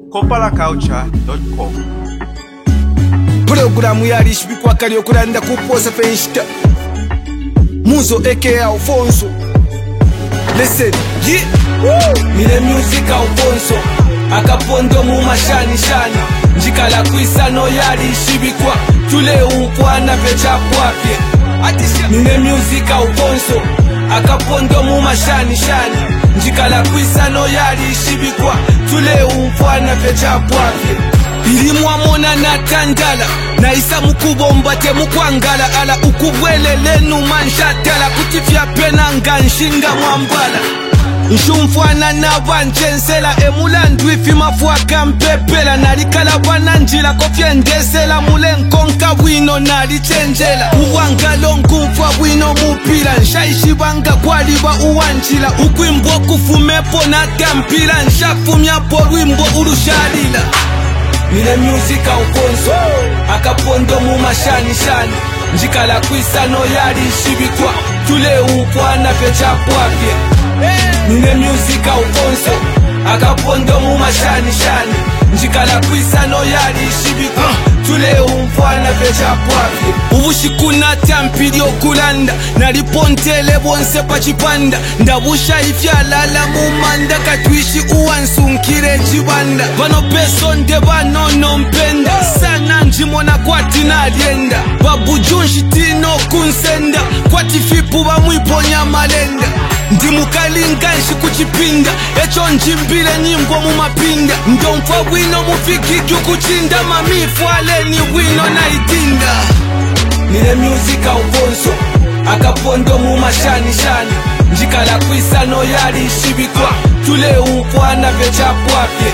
kopalaculture.com. Programu yalishibikwa kali okulanda kupoza penshita Muzo aka Alfonso. Listen, yeah. Mine music Alfonso akapondo mu mashani shani njikala kwisano yalishibikwa tule umpwana pecha kwapye. Mine music Alfonso akapondo mu mashani shani njikala kwisano yalishibikwa tule umpwana pecha kwapye. Ilimwa mona na tandala na isa mukubomba te mukwangala ala ukubwelelenu manshatala kutifya pena nganshinga mwambala nshumfwana na banchensela emula ndwifi mafuaka mpepela nalikala bananjila kofye ndesela mule nkonka bwino nalichenjela uwangalo nkumfwa bwino mupila nshaishibanga kwaliba uwanjila ukwimbo kufumepo na tampila nshafumyapo lwimbo ulushalila. Mine music Alfonso akapondo mu mashani shani njikala kwisano yalishibikwa tule upwana pecha kwapye. Mine music Alfonso akapondo mu mashani shani njikala kwisano yalishibikwa tule upwana pecha kwapye. Ubushikuna tampili okulanda nalipontele bonse pachipanda ndabusha ifyalala mumanda katwishi uwansunkire chibanda bano peso nde banono mpenda sana njimona kwati nalienda babujunshi tino kunsenda kwati fipu bamwiponya malenda ndimukalinganshi kuchipinda echo njimbile nyimbo mumapinda ndomfwa bwino mufikiki ukuchinda mamifu aleni bwino naitinda. Mine music Alfonso akapondo mu mashani shani njikala kwisano yalishibikwa tule upwana pecha kwapye.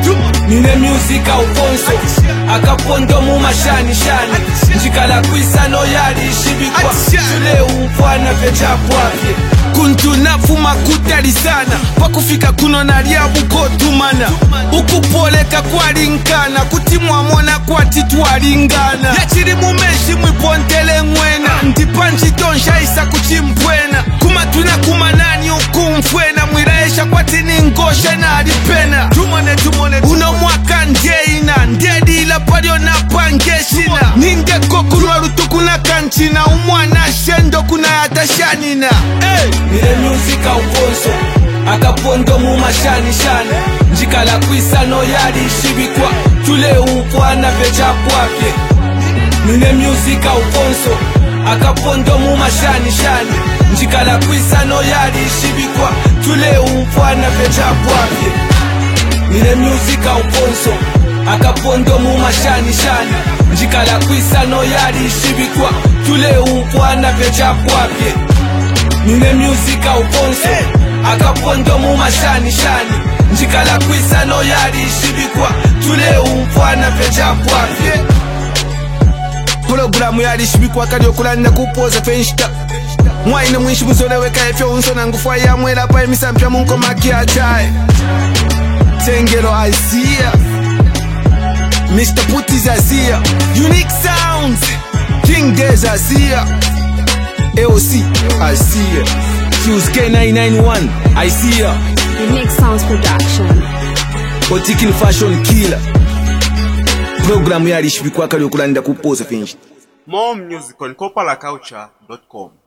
Mine music Alfonso akapondo mu mashani shani njikala kwisano yalishibikwa tule upwana pecha kwapye. Kuntu nafuma kutali sana pakufika kuno nalyabukotumana ukupoleka kwalinkana kutimwa mona kwati twalingana yachiri mumeshi mwipontele ngwena ndipanchi tonshaisa kuchimpwena kumatuna kumanani ukumfwena mwiraesha kwati ningoshe na alipena tumone uno mwaka ndeina ndedila palio na pangeshina ningeko kulwa lutukuna kanchina umwana shendo kuna yatashanina. Mine music Alfonso akapondo mu mashani shani njikala kwisano yalishibikwa tule upwana pecha kwapye. Mine music Alfonso akapondo mu mashani shani njikala kwisano yalishibikwa tule upwana pecha kwapye. Mine music Alfonso akapondo mu mashani shani njikala kwisano yalishibikwa tule upwana pecha kwapye. Mine music Alfonso akapondo mu mashani shani njikala kwisano yalishibikwa tule upwana pecha kwapye. Programu yalishibikwa kali okulanda kupoza penshita mwaine mwishi muzoleweka efyo unsona ngufwa ya mwela pa emisampya munko makiachae Tengelo Asia Mr. Putti's Asia Unique Sounds King Des Asia AOC Asia Fuse K991 Asia Unique Sounds Production Otikin Fashion Killer. Programu yalishibikwa kali okulanda kupoza penshita. More music on kopalaculture.com.